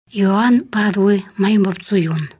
Иоанн Падуи маймбовцуюн.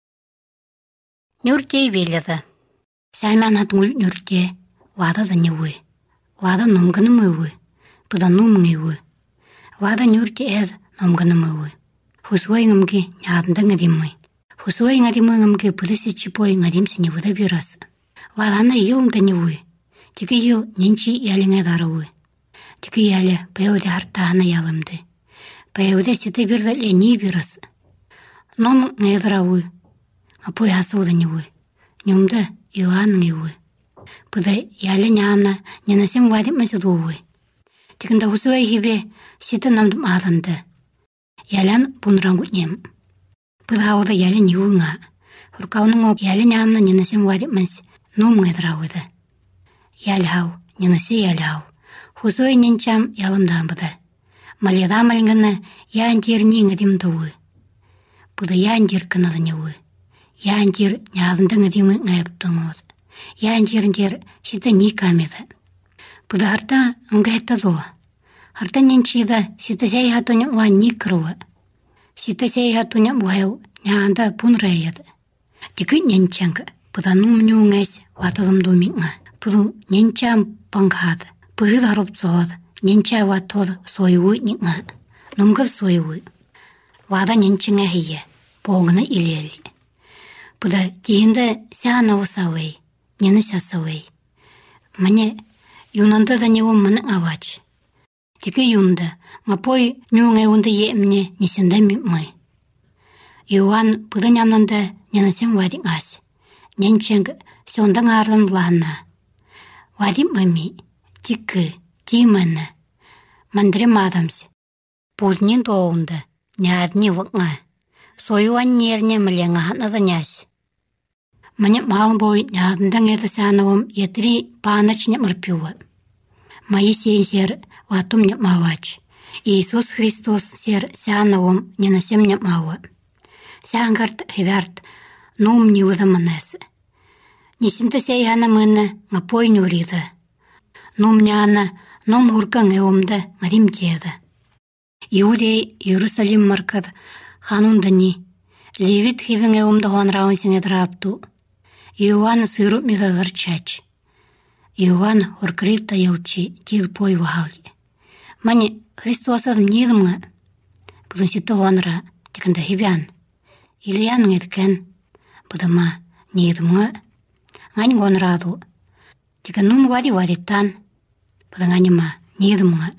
Нюртей веледі. Сәймән атыңыл нюрте, вада да невы. Вада номгынымывы, пыда номыңывы. Вада нюрте әд номгынымывы. Хусуай ngымге нядында ngадиммы. Хусуай ngадиммы ngымге пыдысы чипой ngадимсы невыда бирасы. Вадана йылында невы. Тікі йыл ненчи яліңе дарывы. Тікі ялі пәуді артағына ялымды. Пәуді сеті бірділі не бирасы. Ном ngайдыравы. Апой асуды невы. Нюмды Иоанн невы. Пыда ялі нямна ненасем вадиммасы дувы. Тікінді хусуай хибе сеті намдым адынды. Ялян пунрангу нем. Пыда ауды ялі невыңа. Хуркауның оп ялі нямна ненасем вадиммасы ном ngайдыравыды. Ялхау, ненасе ялхау. Хусуай ненчам ялымдамбыды. Маледа малганы яндир ниңгадим дувы. Пыда яндир кынады невы. Яндир нядында ngадимы ngайыптыңыз. Яндирндер сита никамеді. Пыда харта ыңгайтта дуы. Харта ненчида сита сәй хатуня уан никрывы. Сита сәй хатуня уайу нянда пунрайыды. Дикы ненчанг пыда нумню ngайс ватылым думиңа. Пыду ненчам пангады. Пыгы дарып зоғады. Ненча ватоды сойуы ниңа. Нумгыз сойуы. Вада ненчіңа хие. Боғыны илелі. Пыда дейінді сяна усавай. Нені сясавай. Мане юнанды да неуым мұны авач. Тікі юнды. Мапой нюңай унды еміне несенді мимай. Иоанн пыда нямнанды ненасем вадин ас. Ненченг сёндан арлын лана. Вадим мами. Тікі. Тиманы. Мандрем адамс. Пуднин доғынды. Нядни выңа. Сойуан нерне міленға ханады няс. Мане мал бой нядындан эді сянауым етри паныч не мырпювы. Майы сен сер ватум не мавач. Иисус Христос сер сянауым ненасем не мавы. Сянгарт хеверт нум не удаманасы. Несінті сәйхана мұны ғапой нүриді. Нум няна ном хуркан эомды ғадим деді. Иудей Иерусалим маркад ханундани. Левит хивен эомды ғанрауын сене драпту. Иоанн сыру медалар чач. Иоанн хуркрита елчи тил пой вахали. Мани Христосадым недімға. Бұдын сеті ғанра текінді хивян. Илиян едкен. Бұдыма недімға. Ань ғанраду. Текін нум вади-вадиттан. Бұдың анима недімға.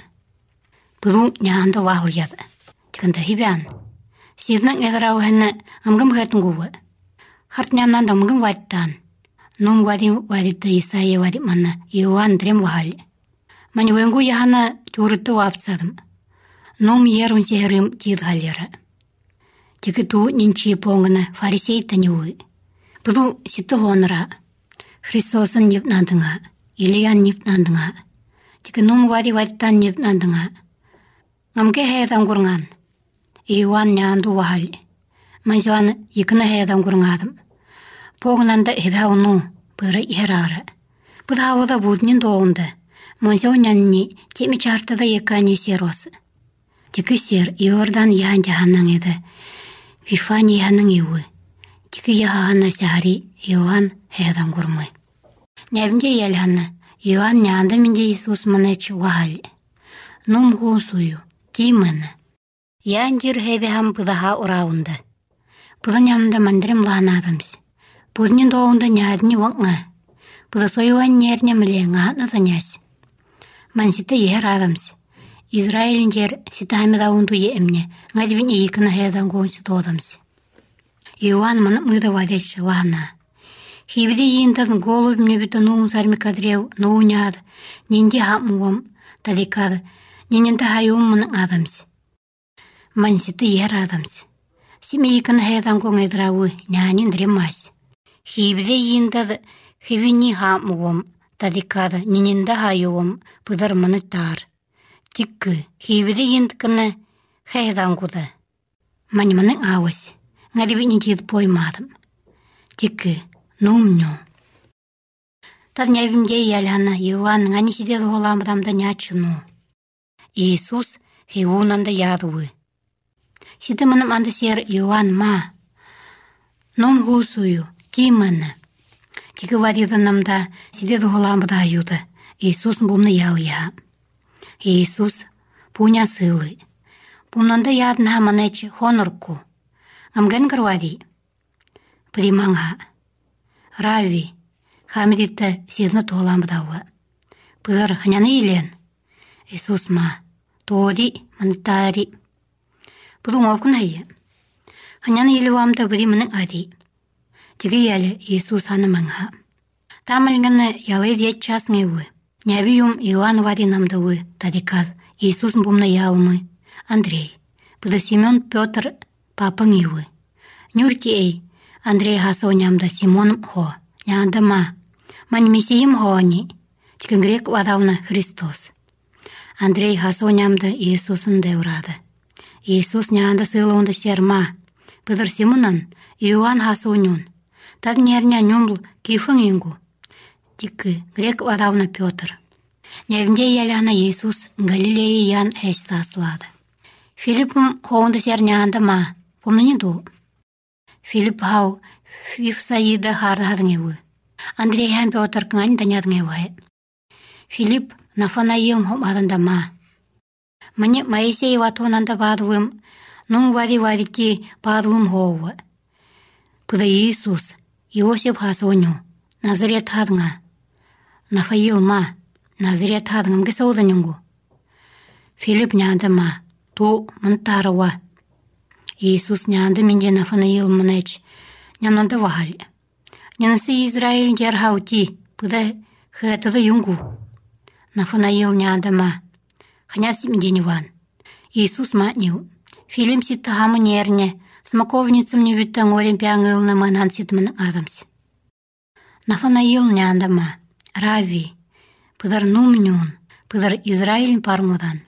Бұду нянды вағыл еді. Текінді хивян. Сидінің әдірау әні ымгым ғатын ғуы. Харт нямнанда ымгым вадиттан. Нум вади-вадитты Исайя вадиманы Иоанн дрем вағали. Мани венгу яхана тюрытты вапсадым. Нум ерун сехрым тидғалері. Текі ту нинчи поңгыны фарисейті неуы. Бұду ситі ғоныра. Христосын непнандыңа. Илиян непнандыңа. Текі нум вади-вадиттан непнандыңа. Амге хайдан құрған. Иоанн нянду вағали. Манжуаны екіні хайдан құрғадым. Поғынанда эбәуну бұры ерары. Бұда ауыда бұднен доғынды. Манжуан нянни темі чартыда екәне сер осы. Текі сер Иордан ян жаханның еді. Вифани яның еуі. Текі яғана сәғари Иоанн хайдан құрмай. Нәбінде елханы Иоанн нянды менде Иисус мұнычы вағали. Ном ғуын сую. Тиманы. Ян жер хэбэхам бұдаға ұрауынды. Бұда нямында мандрем лана адамс. Бұднен доғында нядыны ваңа. Бұда сойуан нерне міленға атнады няс. Ман ситі ехер адамс. Израилін жер ситі хамеда ұнду емне. Ғадбін екіні хайдан ғуынсы доғдамс. Иоанн мұны мұйда вадечі лана. Хибіде ендадын голу бімне біті нуын сарми кадрев нуыняд. Ненде хамуым таликады. Нененді хайуым мұның адамс. Ман ситі ехер адамс. Симе екіні хайдан ғуңайдырауы нянен дремас. Хибіде ендады хивини хамуым таликады. Нененді хайуым бұдар мұны тар. Тиккі хибіде ендікіні хайдан ғуды. Ман мұның ауыз. Ғадбін ендеді боймадым. Тиккі нумню. Тад нәбімде ялана Иоанн ани сидел ғоламыдамда нячыну. Иисус хиунанда ядуы. Сидымыным анды сер Иоанн ма. Ном хусую, тиманы. Тигі вадидынымда сидеді ғыламыда аюды. Иисус бумны ял я. Иисус пуня сылы. Бумнанда ядна манечи хонорку. Амген грвади. Приманга. Рави. Хамидитті сезіні тоғыламыда уы. Пылар ханяны елен. Иисус ма. Тоди манитари. Бұдың оқын айы. Ханяны елі уамда бұри мұның ади. Тигі елі Иисус ханыманға. Тамылгыны ялы дет часын еуі. Нябиюм Иоанн вади намдавы, тадиказ, Иисус бумна ялмы, Андрей. Бұды Симон Петр папың еуі. Нюрти ей, Андрей хасау нямда Симоным хо, нянда ма. Мань месейім хоани, тикін грек вадауна Христос. Андрей хасау нямда Иисусын деурады. Иисус нянда сылуынды серма. Бұдыр Симонан Иоанн хасау нюн. Тад нерня нюмл кифың енгу. Тикы грек вадауна Петр. Невінде еляна Иисус Галилея ян әсті асылады. Филиппым хоғынды серняңды ма, бұмны не ду? Филипп хау Фифсаиды хардадың еуі. Андрей һәм Петр кыңань данядың еуі. Филипп Нафанаил адында ма. Мені Моисей ватонанда бадывым, нұң вади-вадики бадывым хоуы. Бұды Иисус, Иосиф хасоню, Назарет хадыңа. Нафаил ма, Назарет хадыңым кесауданюңгу. Филипп нянды ма, ту мұнтарыва. Иисус нянды менде Нафанаил мұнэч, нямнанды вахал. Нянысы Израиль дерхаути, бұда хэтыды юңгу. Нафанаил нянды ма, ханяси менденіван. Иисус ма неу. Филим ситті хамы нерне, смаковницым не виттің олимпиаңылны манан ситімінің адамсы. Нафанаил нянды ма, Рави, пыдар нумнюн, пыдар Израиль пармудан.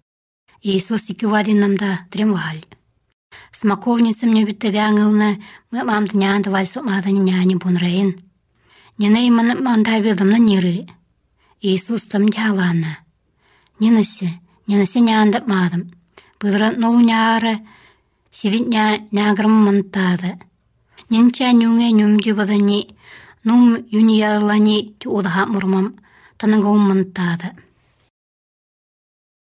Иисус икі вадинамда дремваль. Смаковницым не витті вяңылны мамды нянды вальсу маданы няни бунрайын. Ненай манда ведымны ниры. Иисус тым дяланы. Ненесі нянды мадым. Пыдыр нову няры сидит нягрым мантады. Ненча нюңе нюмді бадани, нум юниялани тюудха мурмам таныңғым мантады.